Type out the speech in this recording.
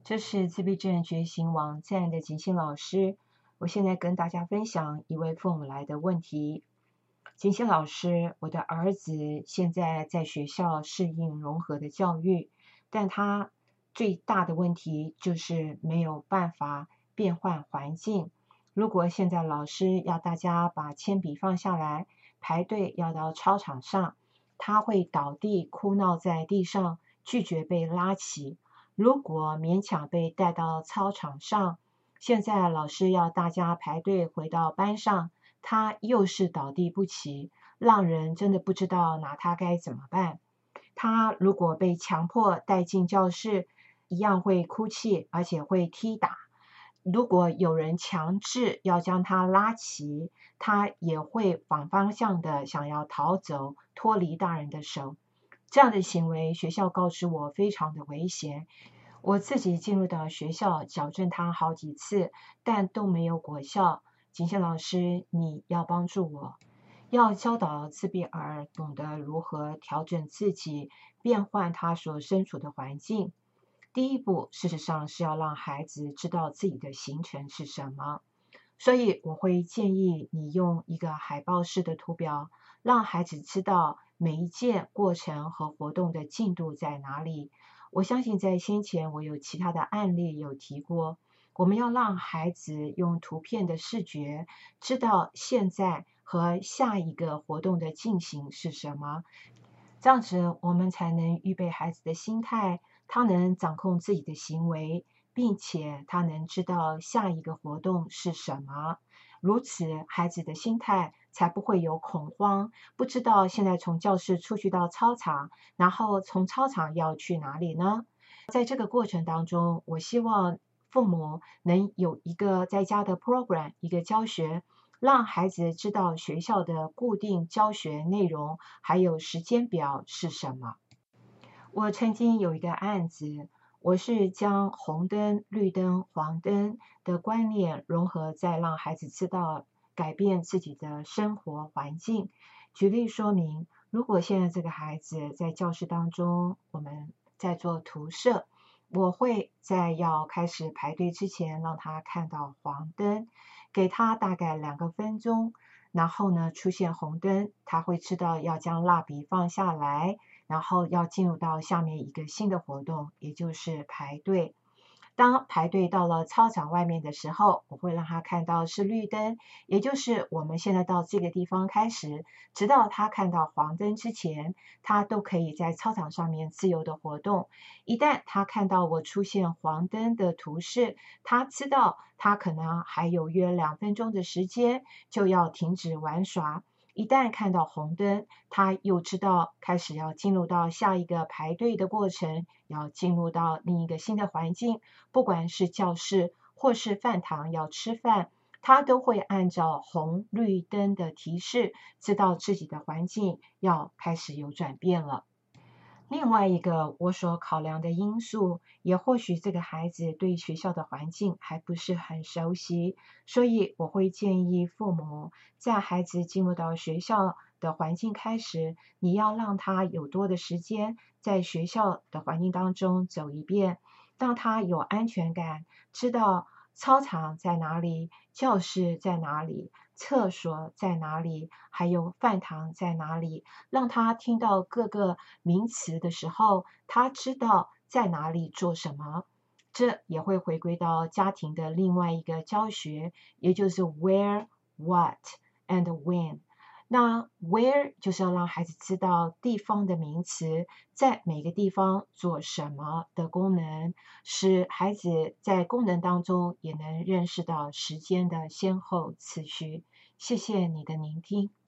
这是自闭症觉醒网站的景欣老师，我现在跟大家分享一位父母来的问题。景欣老师，我的儿子现在在学校适应融合的教育，但他最大的问题就是没有办法变换环境。如果现在老师要大家把铅笔放下来，排队要到操场上，他会倒地哭闹在地上，拒绝被拉起。如果勉强被带到操场上，现在老师要大家排队回到班上，他又是倒地不起，让人真的不知道拿他该怎么办。他如果被强迫带进教室，一样会哭泣，而且会踢打。如果有人强制要将他拉起，他也会反方向的想要逃走，脱离大人的手。这样的行为，学校告知我非常的危险。我自己进入到学校矫正他好几次，但都没有果效。景宪老师，你要帮助我，要教导自闭儿懂得如何调整自己，变换他所身处的环境。第一步，事实上是要让孩子知道自己的行程是什么。所以我会建议你用一个海报式的图表，让孩子知道每一件过程和活动的进度在哪里。我相信在先前我有其他的案例有提过，我们要让孩子用图片的视觉，知道现在和下一个活动的进行是什么。这样子我们才能预备孩子的心态，他能掌控自己的行为，并且他能知道下一个活动是什么。如此，孩子的心态才不会有恐慌，不知道现在从教室出去到操场，然后从操场要去哪里呢？在这个过程当中，我希望父母能有一个在家的 program，一个教学，让孩子知道学校的固定教学内容，还有时间表是什么。我曾经有一个案子，我是将红灯、绿灯、黄灯的观念融合在让孩子知道改变自己的生活环境。举例说明，如果现在这个孩子在教室当中，我们在做涂色，我会在要开始排队之前让他看到黄灯，给他大概2个分钟，然后呢出现红灯，他会知道要将蜡笔放下来，然后要进入到下面一个新的活动，也就是排队。当排队到了操场外面的时候，我会让他看到是绿灯，也就是我们现在到这个地方开始，直到他看到黄灯之前，他都可以在操场上面自由的活动。一旦他看到我出现黄灯的图示，他知道他可能还有约2分钟的时间就要停止玩耍。一旦看到红灯，他又知道开始要进入到下一个排队的过程，要进入到另一个新的环境，不管是教室或是饭堂要吃饭，他都会按照红绿灯的提示，知道自己的环境要开始有转变了。另外一个我所考量的因素，也或许这个孩子对学校的环境还不是很熟悉，所以我会建议父母在孩子进入到学校的环境开始，你要让他有多的时间在学校的环境当中走一遍，让他有安全感，知道操场在哪里，教室在哪里，厕所在哪里，还有饭堂在哪里，让他听到各个名词的时候，他知道在哪里做什么。这也会回归到家庭的另外一个教学，也就是 where, what and when。那 where 就是要让孩子知道地方的名词，在每个地方做什么的功能，使孩子在功能当中也能认识到时间的先后次序。谢谢你的聆听。